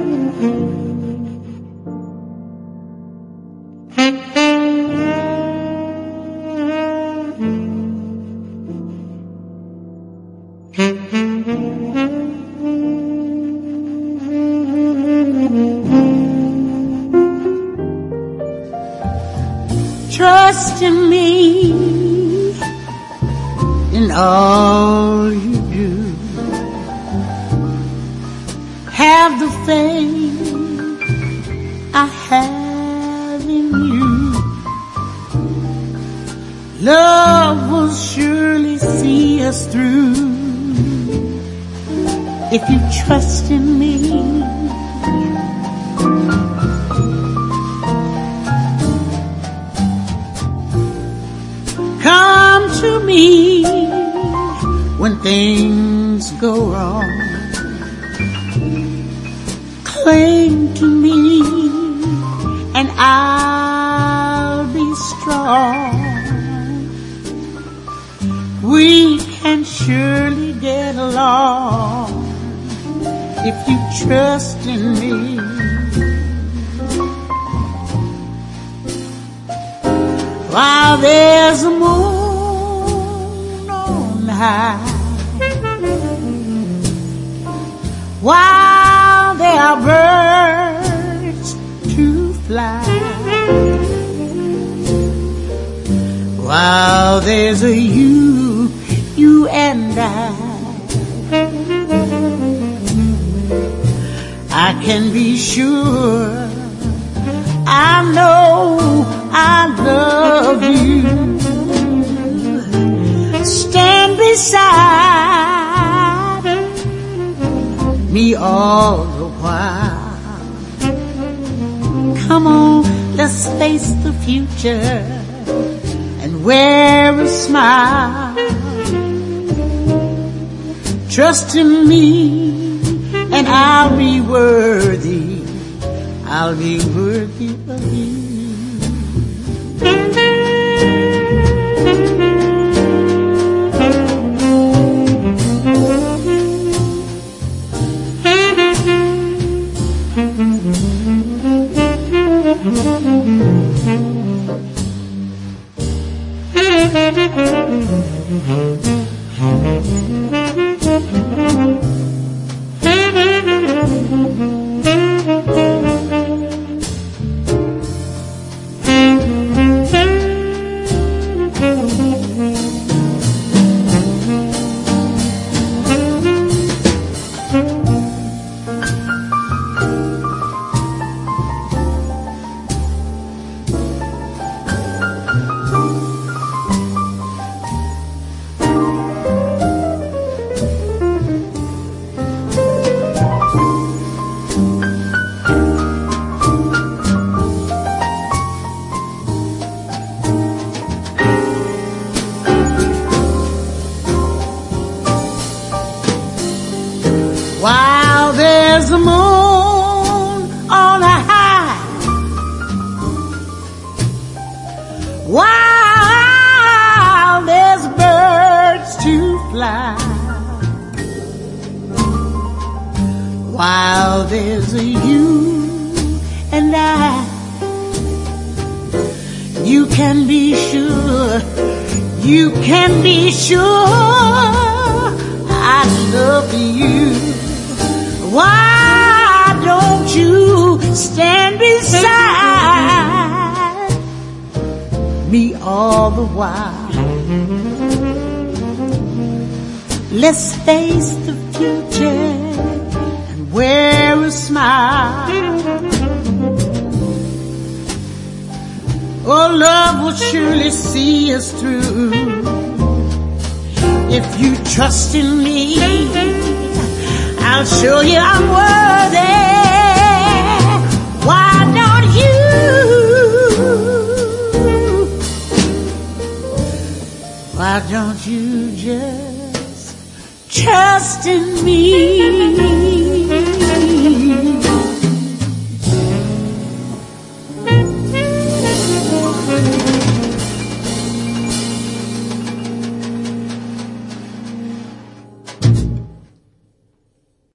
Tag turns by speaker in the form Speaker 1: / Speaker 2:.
Speaker 1: Trust in me in all you do. Have the faith I have in you. Love will surely see us through if you trust in me. Come to me when things go wrong. Cling to me and I'll be strong. We can surely get along if you trust in me. While there's a moon on high, while there are birds to fly, while there's a you and I can be sure I know I love you. Stand beside me all the while. Come on, let's face the future and wear a smile. Trust in me and I'll be worthy. I'll be worthy of you. While there's a moon on a high, while there's birds to fly, while there's a you and I, you can be sure I love you. Why don't you stand beside me all the while? Let's face the future and wear a smile. Oh, love will surely see us through if you trust in me. I'll show you I'm worthy. Why don't you just trust in me?